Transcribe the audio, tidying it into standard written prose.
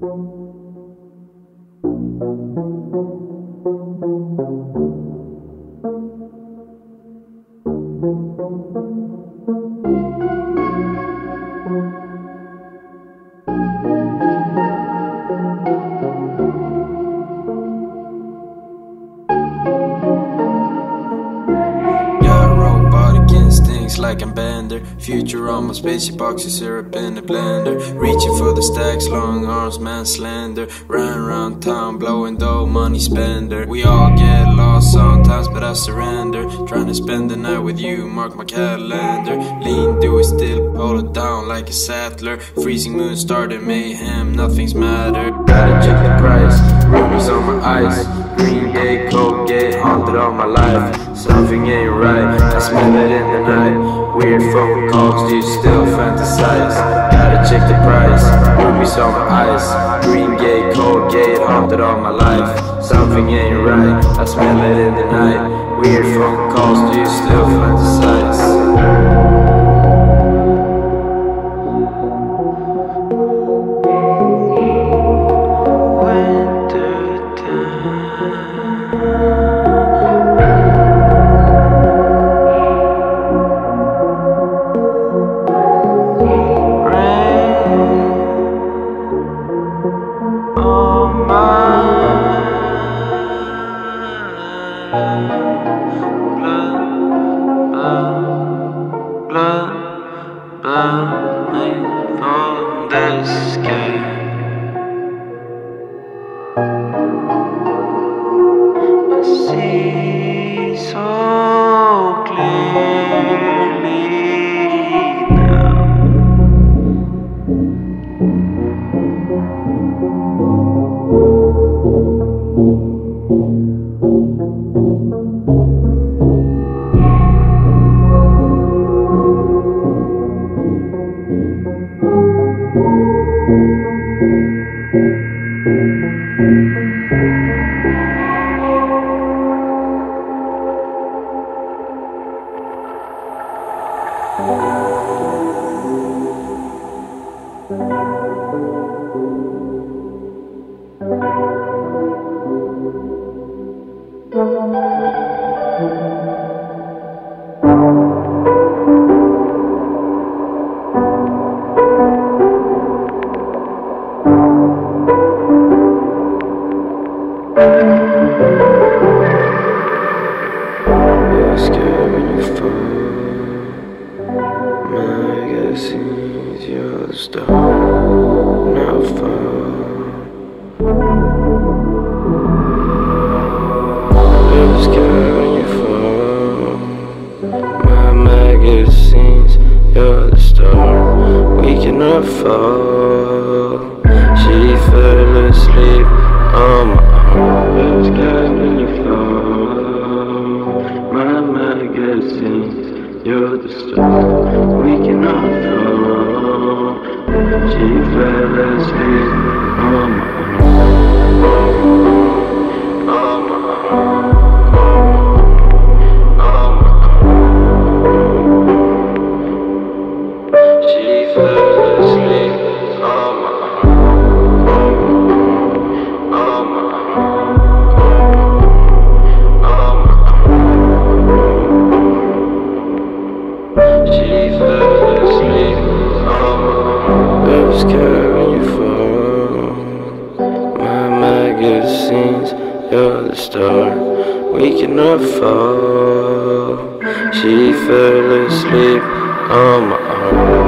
Like I'm Bender, future on my spaceship, boxy syrup in the blender. Reaching for the stacks, long arms, man slender. Ran around town, blowing dough, money spender. We all get lost sometimes, but I surrender. Trying to spend the night with you, mark my calendar. Lean, do it still, hold it down like a saddler. Freezing moon started mayhem, nothing's matter. Gotta check the price, rumors on my ice. Green gate, cold gate, haunted all my life. Something ain't right, I smell it in the night. Weird phone calls, do you still fantasize? Gotta check the price, rubies on my ice. Green gate, cold gate, haunted all my life. Something ain't right, I smell it in the night. Weird phone calls, do you still fantasize? Blood made from the sky. I see so clearly now. You're scared when you fall. Magazines, you're the star, now fall. You're scared when you fall. My magazines, you're the star, we cannot fall. She fell asleep on my arm. You're scared when you fall. My magazines, you're the star, we cannot fall. She fell asleep on my arm. On my arm. On my arm. She fell asleep on my arm. On my arm. She fell asleep on my arm. Love's carrying you fall. My magazines, you're the star, we cannot fall. She fell asleep on my arm.